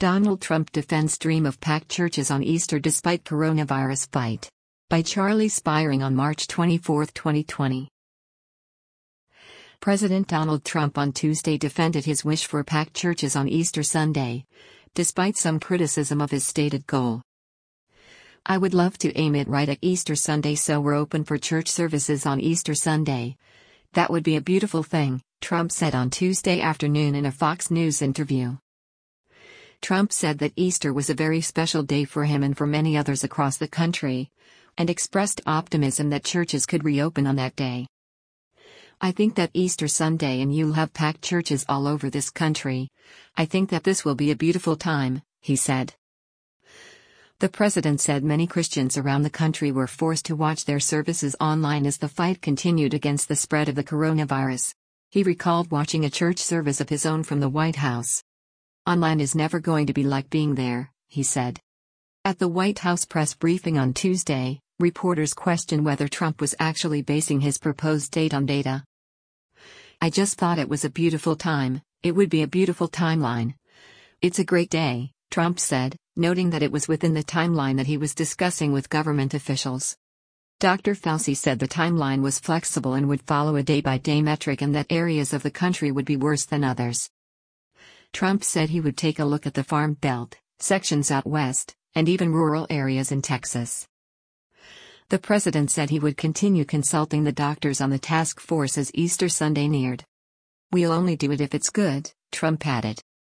Donald Trump defends dream of packed churches on Easter despite coronavirus fight. By Charlie Spiring on March 24, 2020. President Donald Trump on Tuesday defended his wish for packed churches on Easter Sunday, despite some criticism of his stated goal. "I would love to aim it right at Easter Sunday so we're open for church services on Easter Sunday. That would be a beautiful thing," Trump said on Tuesday afternoon in a Fox News interview. Trump said that Easter was a very special day for him and for many others across the country, and expressed optimism that churches could reopen on that day. "I think that Easter Sunday and you'll have packed churches all over this country. I think that this will be a beautiful time," he said. The president said many Christians around the country were forced to watch their services online as the fight continued against the spread of the coronavirus. He recalled watching a church service of his own from the White House. "Online is never going to be like being there," he said. At the White House press briefing on Tuesday, reporters questioned whether Trump was actually basing his proposed date on data. "I just thought it was a beautiful time, it would be a beautiful timeline. It's a great day," Trump said, noting that it was within the timeline that he was discussing with government officials. Dr. Fauci said the timeline was flexible and would follow a day-by-day metric and that areas of the country would be worse than others. Trump said he would take a look at the Farm Belt, sections out west, and even rural areas in Texas. The president said he would continue consulting the doctors on the task force as Easter Sunday neared. "We'll only do it if it's good," Trump added.